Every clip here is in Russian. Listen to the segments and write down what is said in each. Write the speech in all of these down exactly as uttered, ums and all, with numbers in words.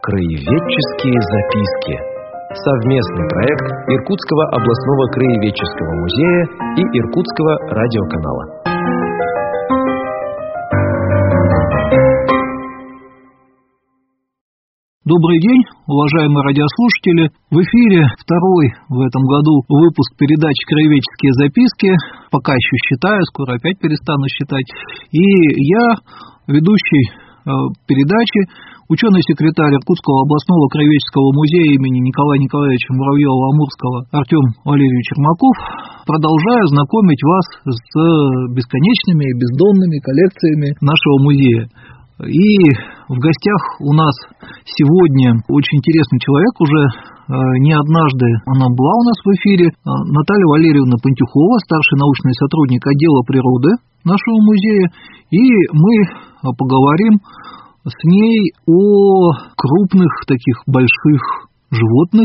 Краеведческие записки. Совместный проект Иркутского областного краеведческого музея и Иркутского радиоканала. Добрый день, уважаемые радиослушатели. В эфире второй в этом году выпуск передачи «Краеведческие записки». Пока еще считаю, скоро опять перестану считать. И я, ведущий э, передачи, ученый-секретарь Иркутского областного краеведческого музея имени Николая Николаевича Муравьева-Амурского Артем Валерьевич Ермаков, продолжаю знакомить вас с бесконечными и бездонными коллекциями нашего музея. И в гостях у нас сегодня очень интересный человек, уже не однажды она была у нас в эфире, Наталья Валерьевна Пантюхова, старший научный сотрудник отдела природы нашего музея, и мы поговорим с ней о крупных таких больших животных,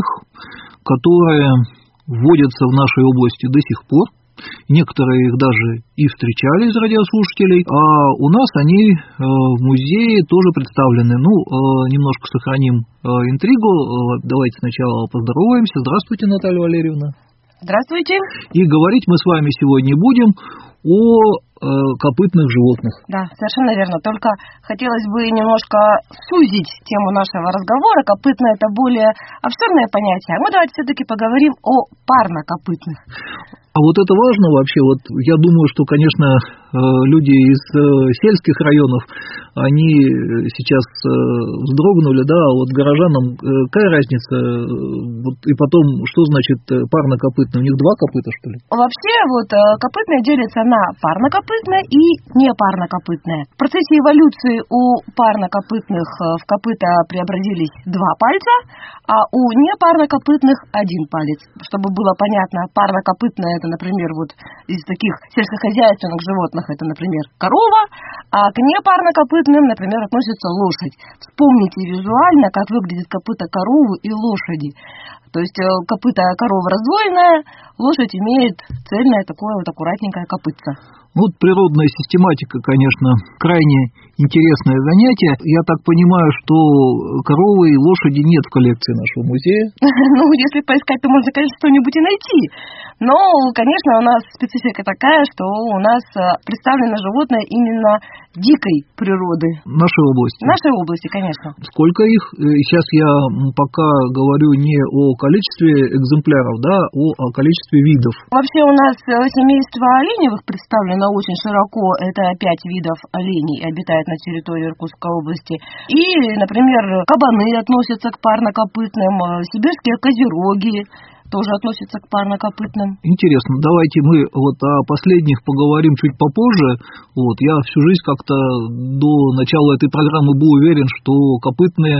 которые водятся в нашей области до сих пор. Некоторые их даже и встречали из радиослушателей, а у нас они э, в музее тоже представлены. Ну, э, немножко сохраним э, интригу. Давайте сначала поздороваемся. Здравствуйте, Наталья Валерьевна. Здравствуйте. И говорить мы с вами сегодня будем о э, копытных животных. Да, совершенно верно. Только хотелось бы немножко сузить тему нашего разговора. Копытное – это более обширное понятие. А мы давайте все-таки поговорим о парнокопытных. А вот это важно вообще. Вот я думаю, что, конечно, люди из сельских районов, они сейчас вздрогнули, да, а вот горожанам какая разница? Вот, и потом, что значит парнокопытное? У них два копыта, что ли? Вообще, вот копытное делится на парнокопытное и непарнокопытное. В процессе эволюции у парнокопытных в копыта преобразились два пальца, а у непарнокопытных один палец. Чтобы было понятно, парнокопытное – это, например, вот из таких сельскохозяйственных животных, это, например, корова, а к непарнокопытным, например, относится лошадь. Вспомните визуально, как выглядит копыта коровы и лошади. То есть копыта коровы раздвоенная, лошадь имеет цельное такое вот аккуратненькое копытце. Ну, вот природная систематика, конечно, крайне интересное занятие. Я так понимаю, что коровы и лошади нет в коллекции нашего музея. Ну, если поискать, то можно, конечно, что-нибудь и найти. Но, конечно, у нас специфика такая, что у нас представлено животное именно дикой природы. Нашей области. Нашей области, конечно. Сколько их? Сейчас я пока говорю не о количестве экземпляров, да, а о количестве видов. Вообще у нас семейство оленевых представлено очень широко. Это пять видов оленей обитает на территории Иркутской области. И, например, кабаны относятся к парнокопытным, сибирские козероги тоже относятся к парнокопытным. Интересно, давайте мы вот о последних поговорим чуть попозже. Вот, я всю жизнь как-то до начала этой программы был уверен, что копытные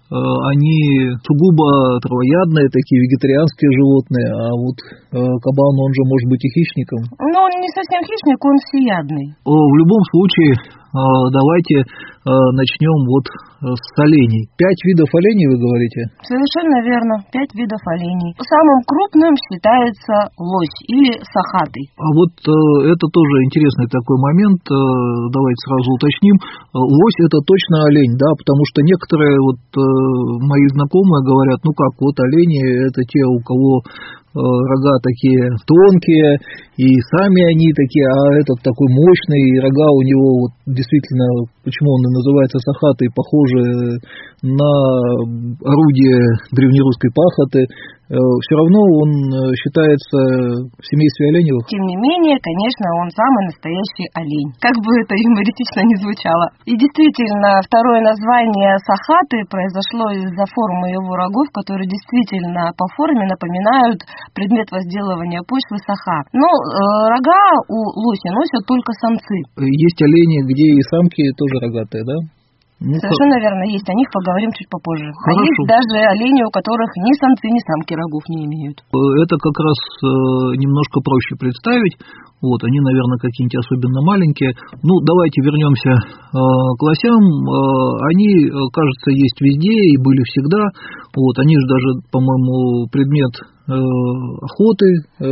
они сугубо травоядные, такие вегетарианские животные, а вот кабан, он же может быть и хищником. Ну, он не совсем хищник, он всеядный. В любом случае, давайте начнем вот с оленей. Пять видов оленей, вы говорите? Совершенно верно, пять видов оленей. Самым крупным считается лось или сахатый. А вот это тоже интересный такой момент, давайте сразу уточним. Лось это точно олень, да, потому что некоторые вот мои знакомые говорят, ну как, вот олени это те, у кого рога такие тонкие, и сами они такие, а этот такой мощный, и рога у него вот действительно, почему он и называется сахатый, похожи на орудие древнерусской пахоты. Все равно он считается в семействе оленевых. Тем не менее, конечно, он самый настоящий олень. Как бы это юмористично ни звучало. И действительно, второе название сахаты произошло из-за формы его рогов, которые действительно по форме напоминают предмет возделывания почвы саха. Но э, рога у лоси носят только самцы. Есть олени, где и самки тоже рогатые, да? Ну, совершенно верно, есть. О них поговорим чуть попозже. Хорошо. А есть даже олени, у которых ни самцы, ни самки рогов не имеют. Это как раз э, немножко проще представить. Вот, они, наверное, какие-нибудь особенно маленькие. Ну, давайте вернемся э, к лосям. Э, они, кажется, есть везде и были всегда. Вот, они же даже, по-моему, предмет охоты,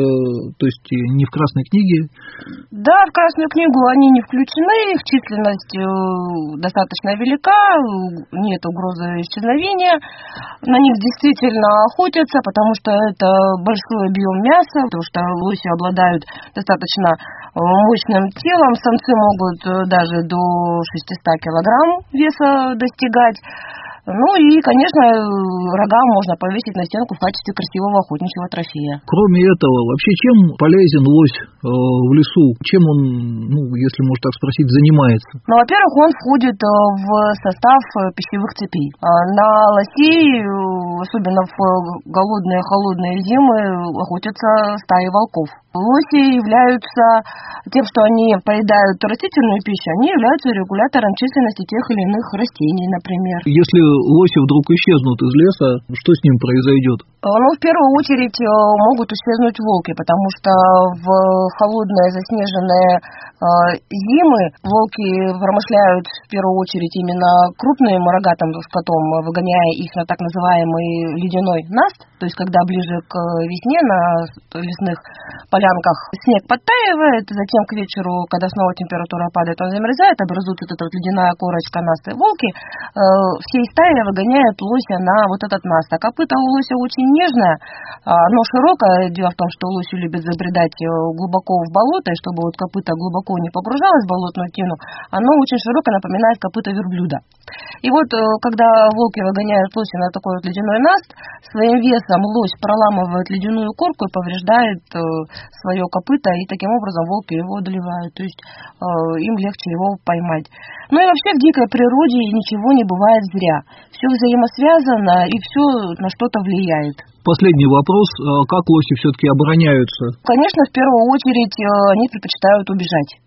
то есть не в Красной книге? Да, в Красную книгу они не включены, их численность достаточно велика, нет угрозы исчезновения. На них действительно охотятся, потому что это большой объем мяса, потому что лоси обладают достаточно мощным телом, самцы могут даже до шестисот килограмм веса достигать. Ну и, конечно, рога можно повесить на стенку в качестве красивого охотничьего трофея. Кроме этого, вообще чем полезен лось э, в лесу? Чем он, ну, если можно так спросить, занимается? Ну, во-первых, он входит в состав пищевых цепей. На лосей, особенно в голодные холодные зимы, охотятся стаи волков. Лоси являются тем, что они поедают растительную пищу, они являются регулятором численности тех или иных растений, например. Если лоси вдруг исчезнут из леса, что с ним произойдет? Ну, в первую очередь могут исчезнуть волки, потому что в холодные заснеженные э, зимы волки промышляют в первую очередь именно крупным рогатым скотом, выгоняя их на так называемый ледяной наст, то есть когда ближе к весне на лесных полянках снег подтаивает, затем к вечеру, когда снова температура падает, он замерзает, образуется вот эта вот ледяная корочка наста. Волки э, всей стаи выгоняют лося на вот этот наст. А копыта у лося очень нежное, оно широкое. Дело в том, что лоси любят забредать глубоко в болото, и чтобы вот копыта глубоко не погружалось в болотную тину, оно очень широкое, напоминает копыта верблюда. И вот, когда волки выгоняют лося на такой вот ледяной наст, своим весом лось проламывает ледяную корку и повреждает свое копыто, и таким образом волки его одолевают, то есть им легче его поймать. Ну и вообще в дикой природе ничего не бывает зря. Все взаимосвязано, и все на что-то влияет. Последний вопрос. Как лоси все-таки обороняются? Конечно, в первую очередь они предпочитают убежать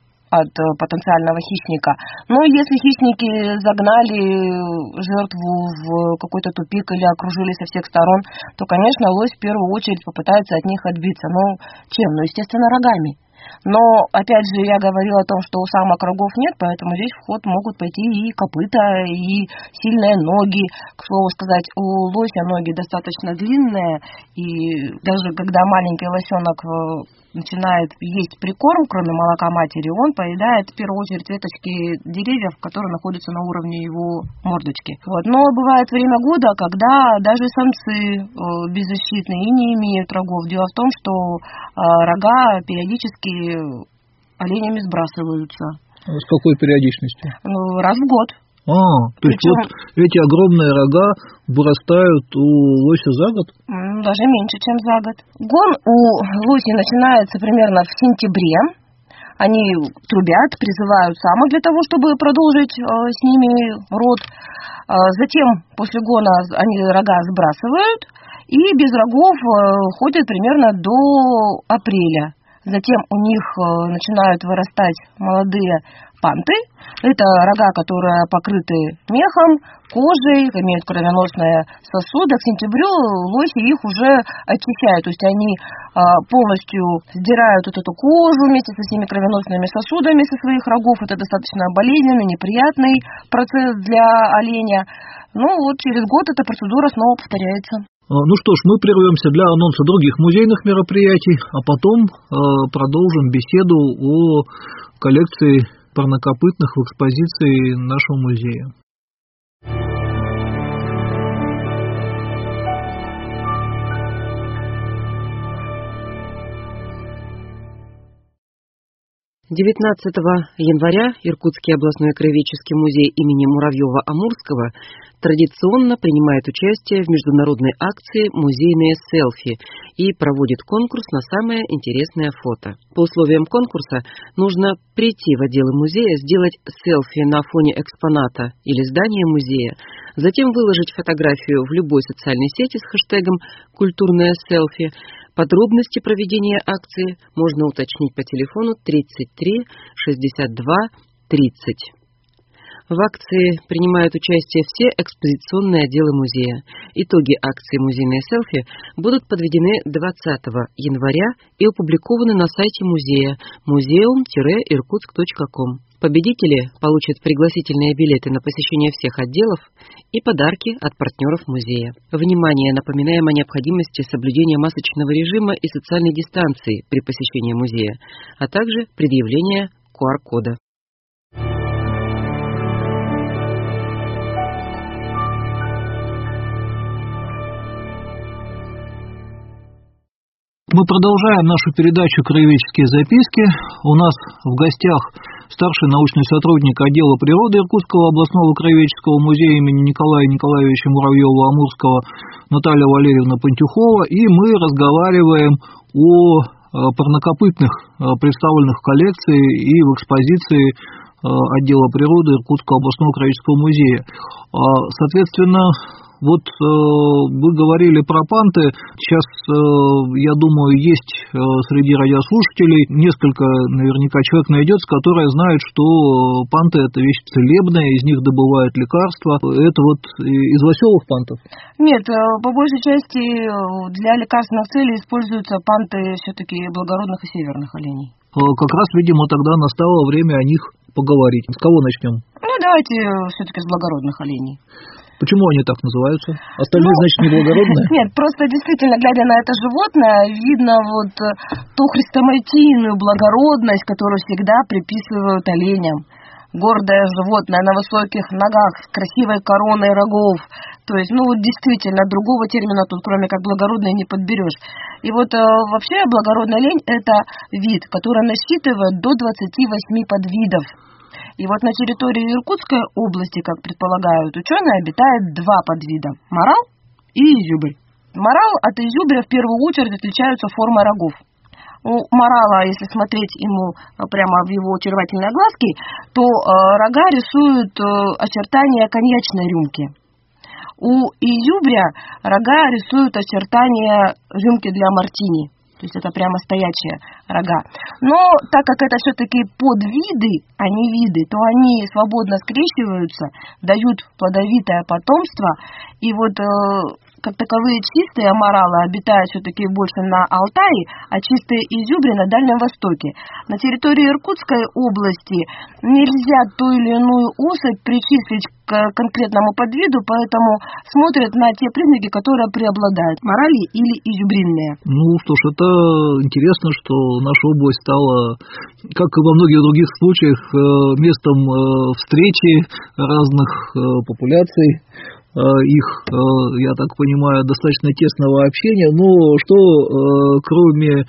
от потенциального хищника. Но если хищники загнали жертву в какой-то тупик или окружили со всех сторон, то, конечно, лось в первую очередь попытается от них отбиться. Ну, чем? Ну, естественно, рогами. Но, опять же, я говорила о том, что у самок рогов нет, поэтому здесь в ход могут пойти и копыта, и сильные ноги. К слову сказать, у лося ноги достаточно длинные, и даже когда маленький лосенок начинает есть прикорм, кроме молока матери, он поедает в первую очередь веточки деревьев, которые находятся на уровне его мордочки. Вот. Но бывает время года, когда даже самцы э, беззащитные и не имеют рогов. Дело в том, что э, рога периодически оленями сбрасываются. С какой периодичностью? Ну, раз в год. А, то есть Причем, вот эти огромные рога вырастают у лося за год? Даже меньше, чем за год. Гон у лоси начинается примерно в сентябре. Они трубят, призывают самок для того, чтобы продолжить э, с ними род. Э, затем после гона они рога сбрасывают и без рогов э, ходят примерно до апреля. Затем у них э, начинают вырастать молодые панты. Это рога, которые покрыты мехом, кожей, имеют кровеносные сосуды. К сентябрю лоси их уже очищают, то есть они а, полностью сдирают вот эту кожу вместе со всеми кровеносными сосудами со своих рогов. Это достаточно болезненный, неприятный процесс для оленя. Ну вот через год эта процедура снова повторяется. Ну что ж, мы прервемся для анонса других музейных мероприятий, а потом э, продолжим беседу о коллекции парнокопытных в экспозиции нашего музея. девятнадцатого января Иркутский областной краеведческий музей имени Муравьева-Амурского традиционно принимает участие в международной акции «Музейные селфи» и проводит конкурс на самое интересное фото. По условиям конкурса нужно прийти в отделы музея, сделать селфи на фоне экспоната или здания музея, затем выложить фотографию в любой социальной сети с хэштегом «Культурное селфи». Подробности проведения акции можно уточнить по телефону тридцать три шестьдесят два тридцать. В акции принимают участие все экспозиционные отделы музея. Итоги акции «Музейные селфи» будут подведены двадцатого января и опубликованы на сайте музея музеум иркутск точка ком. Победители получат пригласительные билеты на посещение всех отделов и подарки от партнеров музея. Внимание! Напоминаем о необходимости соблюдения масочного режима и социальной дистанции при посещении музея, а также предъявления ку ар кода. Мы продолжаем нашу передачу «Краеведческие записки». У нас в гостях старший научный сотрудник отдела природы Иркутского областного краеведческого музея имени Николая Николаевича Муравьева-Амурского Наталья Валерьевна Пантюхова, и мы разговариваем о парнокопытных, представленных в коллекции и в экспозиции отдела природы Иркутского областного краеведческого музея. Соответственно, вот э, вы говорили про панты. Сейчас, э, я думаю, есть э, среди радиослушателей несколько, наверняка, человек найдется, которые знают, что панты – это вещь целебная, из них добывают лекарства. Это вот из лосевых пантов? Нет, по большей части для лекарственных целей используются панты все-таки благородных и северных оленей. Как раз, видимо, тогда настало время о них поговорить. С кого начнем? Ну, давайте все-таки с благородных оленей. Почему они так называются? Остальные, ну, значит, неблагородные? Нет, просто действительно, глядя на это животное, видно вот ту хрестоматийную благородность, которую всегда приписывают оленям. Гордое животное на высоких ногах, с красивой короной рогов. То есть, ну, вот действительно, другого термина тут, кроме как благородный, не подберешь. И вот э, вообще благородная олень – это вид, который насчитывает до двадцати восьми подвидов. И вот на территории Иркутской области, как предполагают ученые, обитает два подвида – морал и изюбрь. Морал от изюбря в первую очередь отличаются формой рогов. У морала, если смотреть ему прямо в его очаровательные глазки, то э, рога рисуют э, очертания коньячной рюмки. У изюбря рога рисуют очертания рюмки для мартини. То есть это прямо стоячие рога. Но так как это все-таки подвиды, а не виды, то они свободно скрещиваются, дают плодовитое потомство. И вот э, как таковые чистые моралы обитают все-таки больше на Алтае, а чистые изюбри на Дальнем Востоке. На территории Иркутской области нельзя ту или иную особь причислить к конкретному подвиду, поэтому смотрят на те признаки, которые преобладают, морали или изюбринные. Ну что ж, это интересно, что наша область стала, как и во многих других случаях, местом встречи разных популяций. Их, я так понимаю, достаточно тесного общения, но что кроме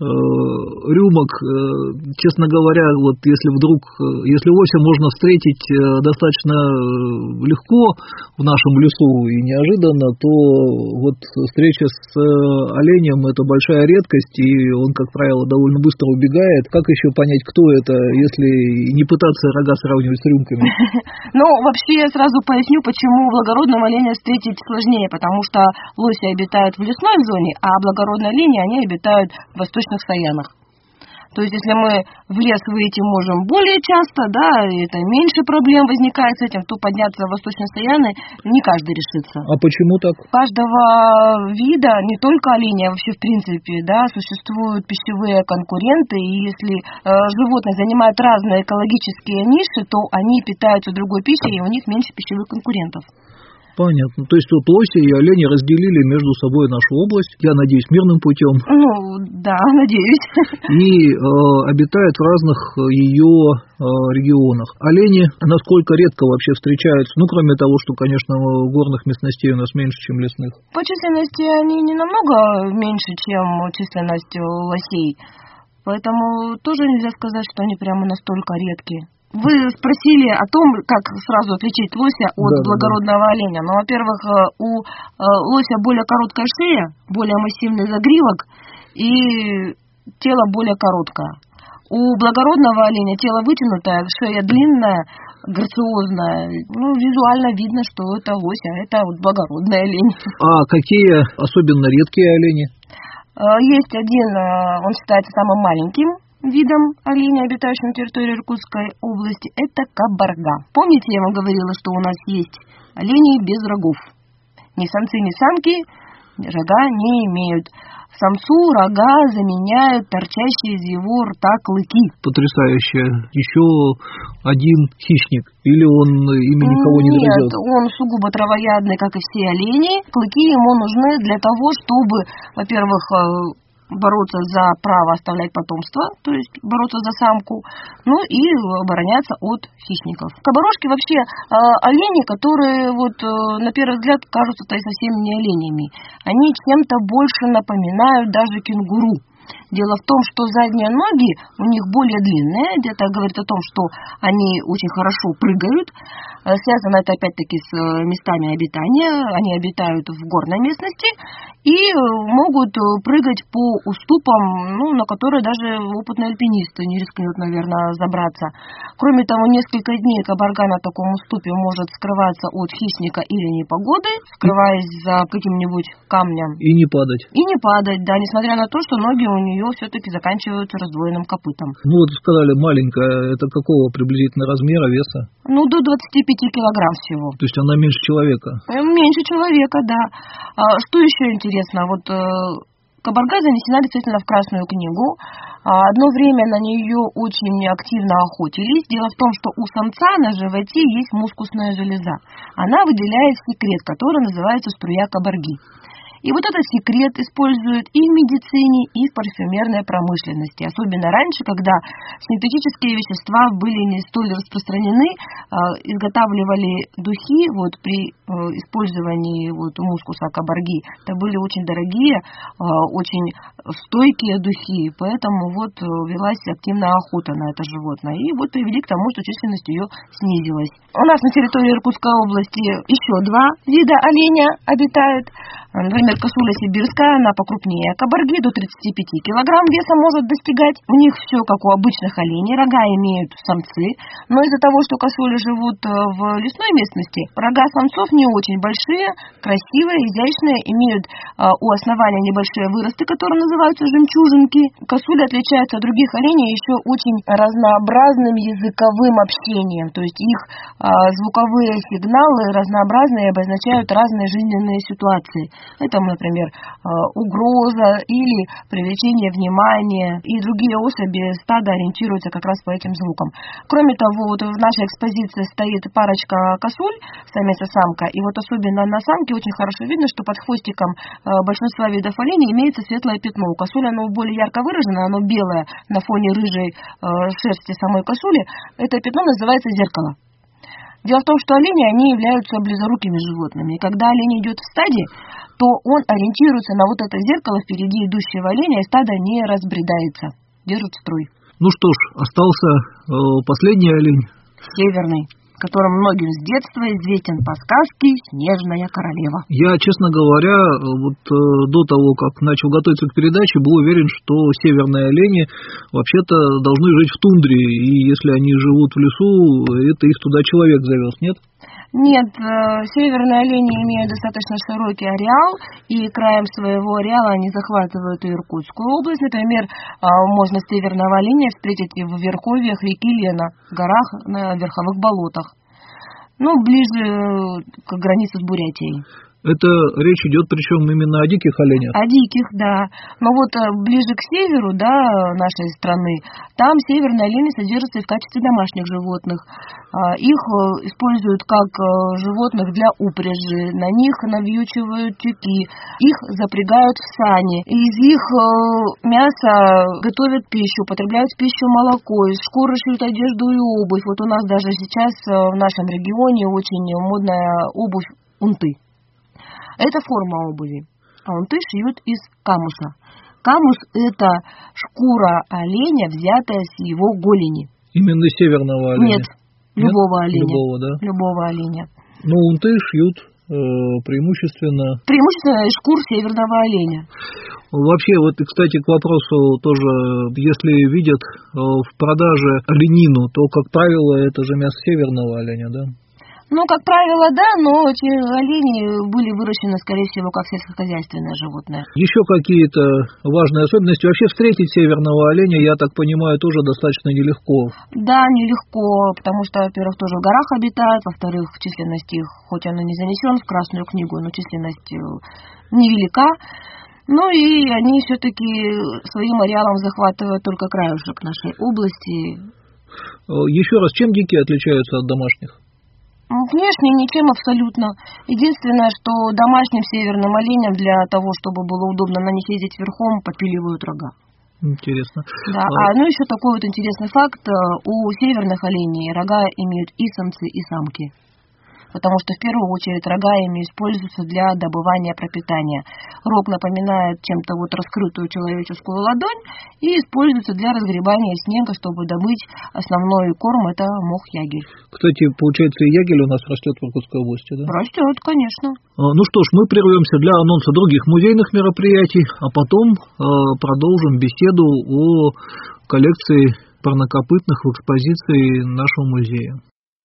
рюмок, честно говоря, вот если вдруг, если лося можно встретить достаточно легко в нашем лесу и неожиданно, то вот встреча с оленем – это большая редкость, и он, как правило, довольно быстро убегает. Как еще понять, кто это, если не пытаться рога сравнивать с рюмками? Ну, вообще, сразу поясню, почему благородного оленя встретить сложнее, потому что лоси обитают в лесной зоне, а благородные олени, они обитают в восточных стоянах. То есть, если мы в лес выйти можем более часто, да, и это меньше проблем возникает с этим, то подняться в восточные стояны не каждый решится. А почему так? У каждого вида, не только оленя, а вообще в принципе, да, существуют пищевые конкуренты, и если э, животные занимают разные экологические ниши, то они питаются другой пищей, и у них меньше пищевых конкурентов. Понятно. То есть вот лоси и олени разделили между собой нашу область, я надеюсь, мирным путем. Ну, да, надеюсь. И э, обитают в разных ее э, регионах. Олени насколько редко вообще встречаются, ну, кроме того, что, конечно, горных местностей у нас меньше, чем лесных. По численности они не намного меньше, чем численность лосей. Поэтому тоже нельзя сказать, что они прямо настолько редкие. Вы спросили о том, как сразу отличить лося от да, благородного да. оленя. Ну, во-первых, у лося более короткая шея, более массивный загривок и тело более короткое. У благородного оленя тело вытянутое, шея длинная, грациозная. Ну, визуально видно, что это лось, а это вот благородный олень. А какие особенно редкие олени? Есть один, он считается самым маленьким видом оленя, обитающим на территории Иркутской области, это кабарга. Помните, я вам говорила, что у нас есть олени без рогов? Ни самцы, ни самки рога не имеют. Самцу рога заменяют торчащие из его рта клыки. Потрясающе. Еще один хищник. Или он ими никого не грызет? Нет, он сугубо травоядный, как и все олени. Клыки ему нужны для того, чтобы, во-первых, бороться за право оставлять потомство, то есть бороться за самку, ну и обороняться от хищников. Кабарошки вообще э, олени, которые вот э, на первый взгляд кажутся-то и совсем не оленями. Они чем-то больше напоминают даже кенгуру. Дело в том, что задние ноги у них более длинные, где-то говорит о том, что они очень хорошо прыгают. Связано это опять-таки с местами обитания. Они обитают в горной местности и могут прыгать по уступам, ну, на которые даже опытный альпинист не рискнет, наверное, забраться. Кроме того, несколько дней кабарга на таком уступе может скрываться от хищника или непогоды, скрываясь за каким-нибудь камнем. И не падать. И не падать, да, несмотря на то, что ноги у нее все-таки заканчиваются раздвоенным копытом. Ну вот сказали, маленькая, это какого приблизительно размера, веса? Ну, до двадцати пяти килограмм всего. То есть она меньше человека? Меньше человека, да. А, что еще интересно, вот э, кабарга занесена действительно в Красную книгу. А, одно время на нее очень активно охотились. Дело в том, что у самца на животе есть мускусная железа. Она выделяет секрет, который называется струя кабарги. И вот этот секрет используют и в медицине, и в парфюмерной промышленности. Особенно раньше, когда синтетические вещества были не столь распространены, э, изготавливали духи вот, при э, использовании вот, мускуса кабарги. Это были очень дорогие, э, очень стойкие духи, поэтому вот велась активная охота на это животное. И вот привели к тому, что численность ее снизилась. У нас на территории Иркутской области еще два вида оленя обитают. Например, косуля сибирская, она покрупнее кабарги, до тридцати пяти килограмм веса может достигать. У них все как у обычных оленей, рога имеют самцы, но из-за того, что косули живут в лесной местности, рога самцов не очень большие, красивые, изящные, имеют у основания небольшие выросты, которые называются жемчужинки. Косули отличаются от других оленей еще очень разнообразным языковым общением, то есть их звуковые сигналы разнообразные обозначают разные жизненные ситуации. Это, например, угроза или привлечение внимания. И другие особи стада ориентируются как раз по этим звукам. Кроме того, вот в нашей экспозиции стоит парочка косуль, самец и самка. И вот особенно на самке очень хорошо видно, что под хвостиком большинства видов оленей имеется светлое пятно. У косули оно более ярко выражено, оно белое на фоне рыжей шерсти самой косули. Это пятно называется зеркало. Дело в том, что олени, они являются близорукими животными. И когда олень идет в стаде, то он ориентируется на вот это зеркало впереди идущего оленя, и стадо не разбредается, держит строй. Ну что ж, остался э, последний олень. Северный, которым многим с детства известен по сказке «Снежная королева». Я, честно говоря, вот э, до того, как начал готовиться к передаче, был уверен, что северные олени вообще-то должны жить в тундре, и если они живут в лесу, это их туда человек завез, нет? Нет, северные олени имеют достаточно широкий ареал, и краем своего ареала они захватывают и Иркутскую область. Например, можно северного оленя встретить и в верховьях реки Лена, в горах, на верховых болотах. Ну, ближе к границе с Бурятией. Это речь идет причем именно о диких оленях? О диких, да. Но вот ближе к северу, да, нашей страны, там северные олени содержатся и в качестве домашних животных. Их используют как животных для упряжи, на них навьючивают тюки, их запрягают в сани. Из их мяса готовят пищу, употребляют в пищу молоко, из шкуры шьют одежду и обувь. Вот у нас даже сейчас в нашем регионе очень модная обувь унты. Это форма обуви, а унты шьют из камуса. Камус – это шкура оленя, взятая с его голени. Именно северного оленя? Нет, любого Нет? оленя. Любого, да? Любого оленя. Но унты шьют э, преимущественно... Преимущественно из шкур северного оленя. Вообще, вот, кстати, к вопросу тоже, если видят э, в продаже оленину, то, как правило, это же мясо северного оленя, да? Ну, как правило, да, но эти олени были выращены, скорее всего, как сельскохозяйственное животное. Еще какие-то важные особенности? Вообще встретить северного оленя, я так понимаю, тоже достаточно нелегко. Да, нелегко, потому что, во-первых, тоже в горах обитают, во-вторых, численность их, хоть она не занесена в Красную книгу, но численность невелика. Ну и они все-таки своим ареалом захватывают только краешек нашей области. Еще раз, чем дикие отличаются от домашних? Внешне ничем абсолютно. Единственное, что домашним северным оленям для того, чтобы было удобно на них ездить верхом, попиливают рога. Интересно. Да, а, а ну еще такой вот интересный факт. У северных оленей рога имеют и самцы, и самки. Потому что в первую очередь рога ими используются для добывания пропитания. Рог напоминает чем-то вот раскрытую человеческую ладонь и используется для разгребания снега, чтобы добыть основной корм, это мох-ягель. Кстати, получается, и ягель у нас растет в Иркутской области, да? Растет, конечно. Ну что ж, мы прервемся для анонса других музейных мероприятий, а потом э, продолжим беседу о коллекции парнокопытных в экспозиции нашего музея.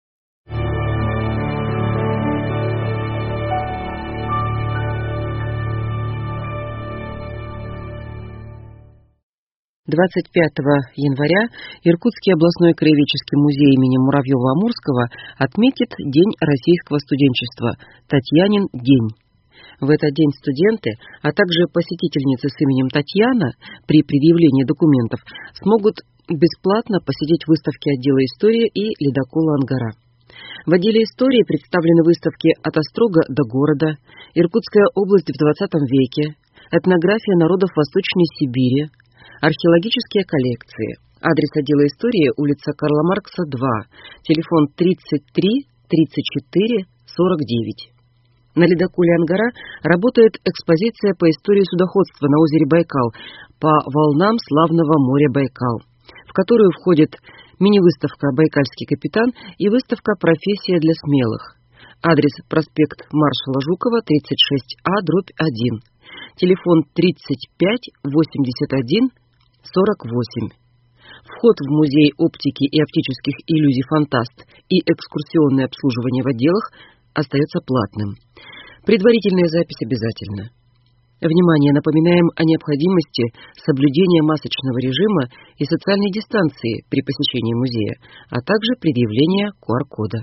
двадцать пятого января Иркутский областной краеведческий музей имени Муравьева-Амурского отметит День российского студенчества – Татьянин день. В этот день студенты, а также посетительницы с именем Татьяна при предъявлении документов смогут бесплатно посетить выставки отдела истории и ледокола «Ангара». В отделе истории представлены выставки «От острога до города», «Иркутская область в двадцатом веке», «Этнография народов Восточной Сибири», археологические коллекции. Адрес отдела истории – улица Карла Маркса, два, телефон тридцать три тридцать четыре сорок девять. На ледоколе «Ангара» работает экспозиция по истории судоходства на озере Байкал по волнам славного моря Байкал, в которую входит мини-выставка «Байкальский капитан» и выставка «Профессия для смелых». Адрес – проспект маршала Жукова, тридцать шесть А, дробь один, телефон тридцать пять восемьдесят один сорок восемь. Вход в музей оптики и оптических иллюзий «Фантаст» и экскурсионное обслуживание в отделах остается платным. Предварительная запись обязательна. Внимание, напоминаем о необходимости соблюдения масочного режима и социальной дистанции при посещении музея, а также предъявления ку ар кода.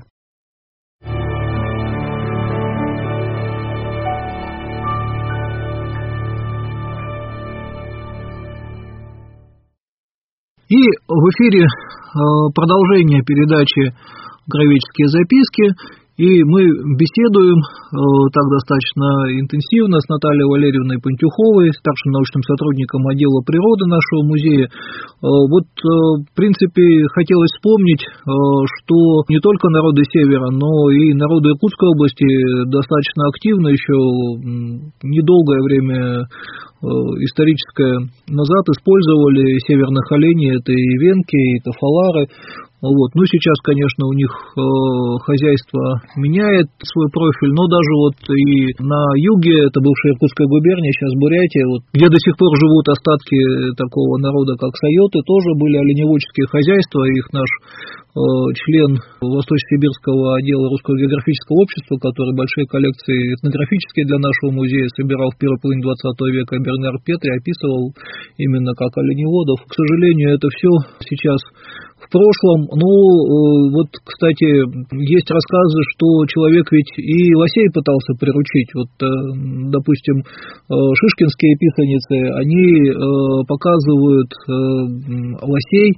И в эфире продолжение передачи «Краеведческие записки», и мы беседуем так достаточно интенсивно с Натальей Валерьевной Пантюховой, старшим научным сотрудником отдела природы нашего музея. Вот, в принципе, хотелось вспомнить, что не только народы Севера, но и народы Иркутской области достаточно активно еще недолгое время историческое назад использовали северных оленей, это и венки, и тофалары. Вот. Ну, сейчас, конечно, у них э, хозяйство меняет свой профиль, но даже вот и на юге, это бывшая Иркутская губерния, сейчас Бурятия, вот, где до сих пор живут остатки такого народа, как сайоты, тоже были оленеводческие хозяйства. Их наш э, член Восточно-Сибирского отдела Русского географического общества, который большие коллекции этнографические для нашего музея собирал в первой половине двадцатого века, Бернар Петри описывал именно как оленеводов. К сожалению, это все сейчас в прошлом. Ну, вот, кстати, есть рассказы, что человек ведь и лосей пытался приручить. Вот, допустим, шишкинские писаницы, они показывают лосей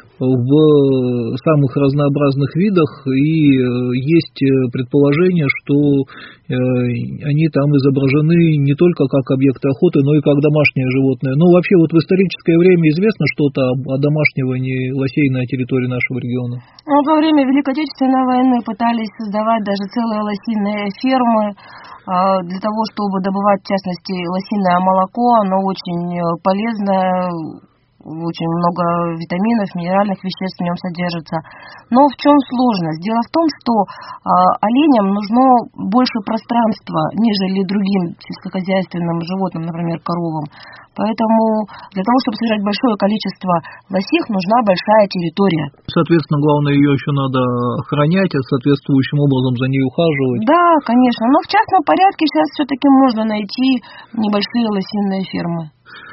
в самых разнообразных видах, и есть предположение, что они там изображены не только как объекты охоты, но и как домашние животные. Ну, вообще, вот в историческое время известно что-то о домашнивании лосей на территории нашего региона? Ну, во время Великой Отечественной войны пытались создавать даже целые лосиные фермы для того, чтобы добывать, в частности, лосиное молоко. Оно очень полезное, очень много витаминов, минеральных веществ в нем содержится. Но в чем сложность? Дело в том, что э, оленям нужно больше пространства, нежели другим сельскохозяйственным животным, например, коровам. Поэтому для того, чтобы содержать большое количество лосих, нужна большая территория. Соответственно, главное, ее еще надо охранять, а соответствующим образом за ней ухаживать. Да, конечно. Но в частном порядке сейчас все-таки можно найти небольшие лосиные фермы.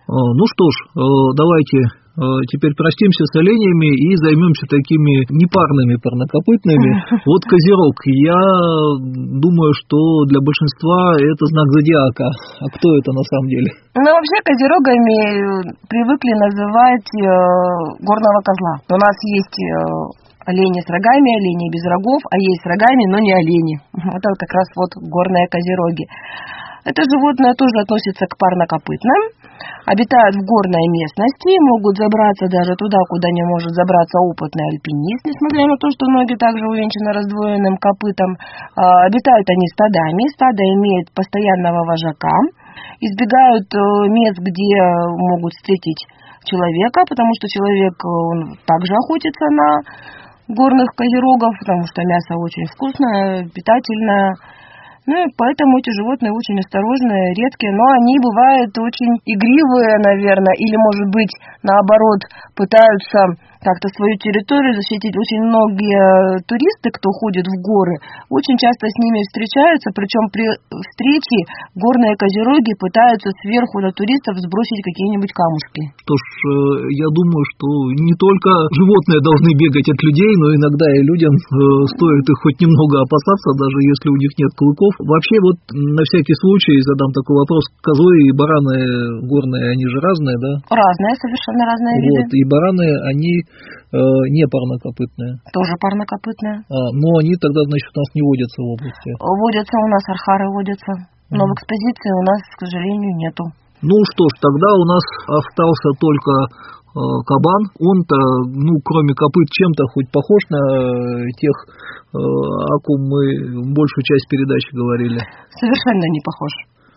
Ну что ж, давайте теперь простимся с оленями и займемся такими непарными парнокопытными. Вот козерог. Я думаю, что для большинства это знак зодиака. А кто это на самом деле? Ну, вообще козерогами привыкли называть горного козла. У нас есть олени с рогами, олени без рогов, а есть с рогами, но не олени. Вот это как раз вот горные козероги. Это животное тоже относится к парнокопытным, обитают в горной местности, могут забраться даже туда, куда не может забраться опытный альпинист, несмотря на то, что ноги также увенчаны раздвоенным копытом. Обитают они стадами, стадо имеет постоянного вожака, избегают мест, где могут встретить человека, потому что человек он также охотится на горных козерогов, потому что мясо очень вкусное, питательное. Ну и поэтому эти животные очень осторожные, редкие, но они бывают очень игривые, наверное, или, может быть, наоборот, пытаются как-то свою территорию защитить. Очень многие туристы, кто ходит в горы, очень часто с ними встречаются, причем при встрече горные козероги пытаются сверху на туристов сбросить какие-нибудь камушки. Что ж, я думаю, что не только животные должны бегать от людей, но иногда и людям стоит их хоть немного опасаться, даже если у них нет клыков. Вообще, вот на всякий случай задам такой вопрос. Козлы и бараны горные, они же разные, да? Разные, совершенно разные виды. Вот, и бараны, они э, не парнокопытные. Тоже парнокопытные. А, но они тогда, значит, у нас не водятся в области. Водятся у нас, архары водятся. Но mm. в экспозиции у нас, к сожалению, нету. Ну что ж, тогда у нас остался только э, кабан. Он-то, ну, кроме копыт, чем-то хоть похож на тех, э, о ком мы большую часть передачи говорили? Совершенно не похож.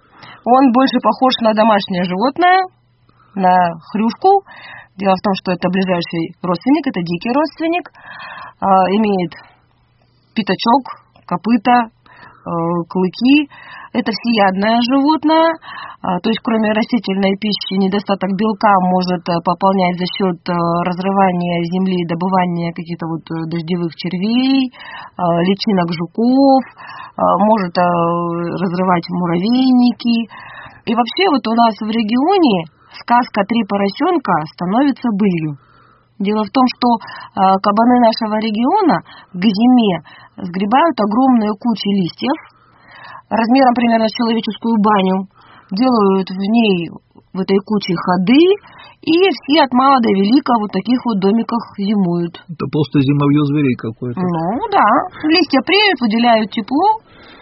Он больше похож на домашнее животное, на хрюшку. Дело в том, что это ближайший родственник, это дикий родственник. Э, имеет пятачок, копыта, э, клыки. Это всеядное животное, то есть кроме растительной пищи недостаток белка может пополнять за счет разрывания земли, добывания каких-то вот дождевых червей, личинок жуков, может разрывать муравейники. И вообще вот у нас в регионе сказка «Три поросенка» становится былью. Дело в том, что кабаны нашего региона к зиме сгребают огромные кучи листьев, размером примерно с человеческую баню, делают в ней, в этой куче ходы, и все от мала до велика в вот таких вот домиках зимуют. Это просто зимовье зверей какое-то. Ну да, листья преют, выделяют тепло.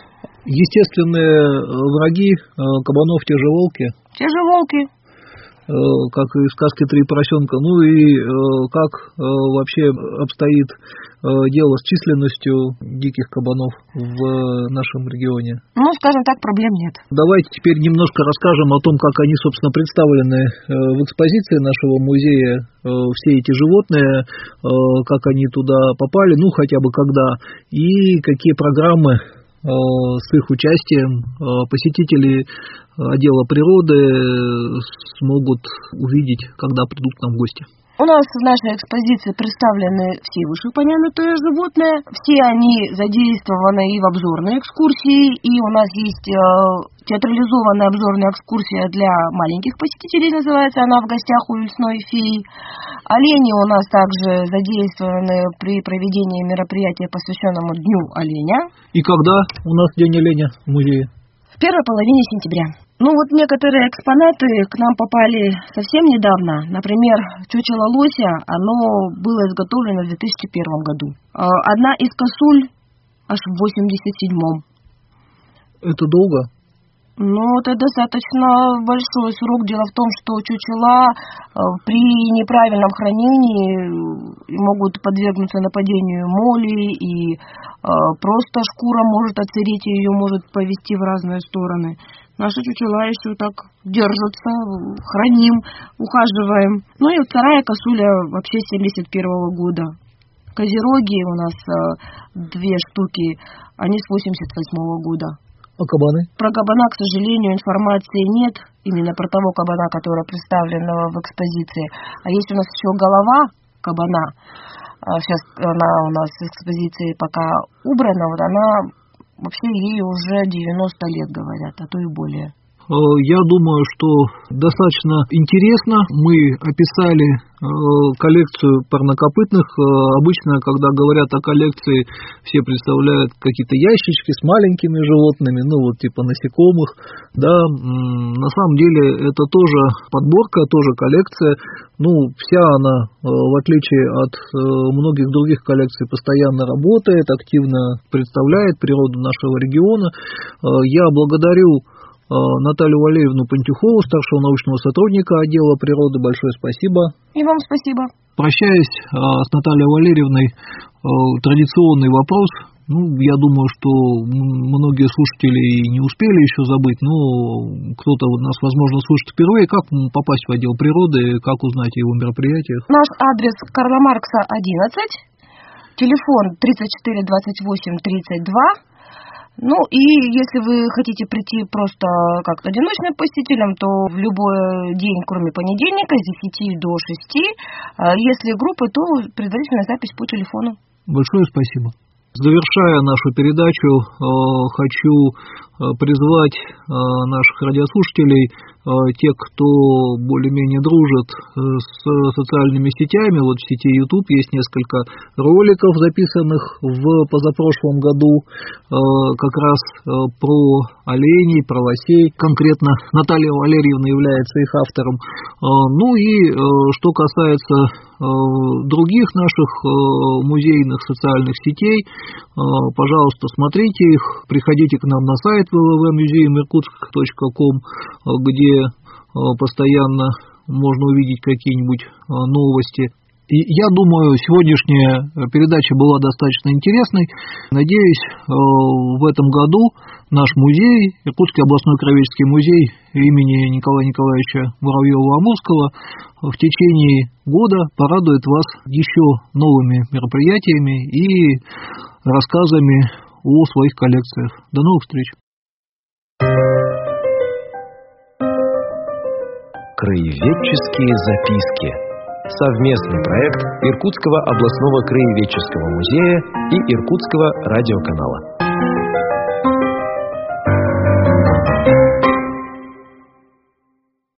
Естественные враги кабанов те же волки. Те же волки. Как и в сказке «Три поросенка». Ну и как вообще обстоит дело с численностью диких кабанов в нашем регионе? Ну, скажем так, проблем нет. Давайте теперь немножко расскажем о том, как они, собственно, представлены в экспозиции нашего музея. Все эти животные, как они туда попали, ну, хотя бы когда, и какие программы с их участием посетители отдела природы смогут увидеть, когда придут к нам в гости. У нас в нашей экспозиции представлены все вышеупомянутые животные. Все они задействованы и в обзорной экскурсии, и у нас есть э, театрализованная обзорная экскурсия для маленьких посетителей, называется она «В гостях у лесной феи». Олени у нас также задействованы при проведении мероприятия, посвященному Дню оленя. И когда у нас День оленя в музее? В первой половине сентября. Ну вот некоторые экспонаты к нам попали совсем недавно. Например, чучело лося, оно было изготовлено в две тысячи первом году. Одна из косуль аж в восемьдесят седьмом. Это долго? Ну, это достаточно большой срок. Дело в том, что чучела при неправильном хранении могут подвергнуться нападению моли, и просто шкура может отсыреть, и ее может повести в разные стороны. Наши чучела еще так держатся, храним, ухаживаем. Ну и вторая косуля вообще семьдесят первого года. Козероги у нас две штуки, они с восемьдесят восьмого года. А кабаны? Про кабана, к сожалению, информации нет. Именно про того кабана, который представлен в экспозиции. А есть у нас еще голова кабана. Сейчас она у нас в экспозиции пока убрана. Вот она, вообще ей уже девяносто лет, говорят, а то и более. я думаю, что достаточно интересно. Мы описали коллекцию парнокопытных. Обычно, когда говорят о коллекции, все представляют какие-то ящички с маленькими животными, ну вот типа насекомых, да. На самом деле это тоже подборка, тоже коллекция. Ну, вся она, в отличие от многих других коллекций, постоянно работает, активно представляет природу нашего региона. Я благодарю Наталью Валерьевну Пантюхову, старшего научного сотрудника отдела природы. Большое спасибо. И вам спасибо. Прощаясь с Натальей Валерьевной, традиционный вопрос. Ну, я думаю, что многие слушатели не успели еще забыть, но кто-то нас, возможно, слышит впервые. Как попасть в отдел природы, как узнать о его мероприятиях? Наш адрес Карла Маркса, одиннадцать, телефон тридцать четыре двадцать восемь тридцать два. Ну и если вы хотите прийти просто как одиночным посетителем, то в любой день, кроме понедельника, с десяти до шести. Если группы, то предварительная запись по телефону. Большое спасибо. Завершая нашу передачу, хочу призвать наших радиослушателей, те, кто более-менее дружит с социальными сетями. Вот в сети YouTube есть несколько роликов, записанных в позапрошлом году, как раз про оленей, про лосей. Конкретно Наталья Валерьевна является их автором. Ну и что касается других наших музейных социальных сетей, пожалуйста, смотрите их, приходите к нам на сайт дабл ю дабл ю дабл ю точка музеем иркутск точка ком, где постоянно можно увидеть какие-нибудь новости. И я думаю, сегодняшняя передача была достаточно интересной. Надеюсь, в этом году наш музей, Иркутский областной краеведческий музей имени Николая Николаевича Муравьева-Амурского, в течение года порадует вас еще новыми мероприятиями и рассказами о своих коллекциях. До новых встреч! Краеведческие записки. Совместный проект Иркутского областного краеведческого музея и Иркутского радиоканала.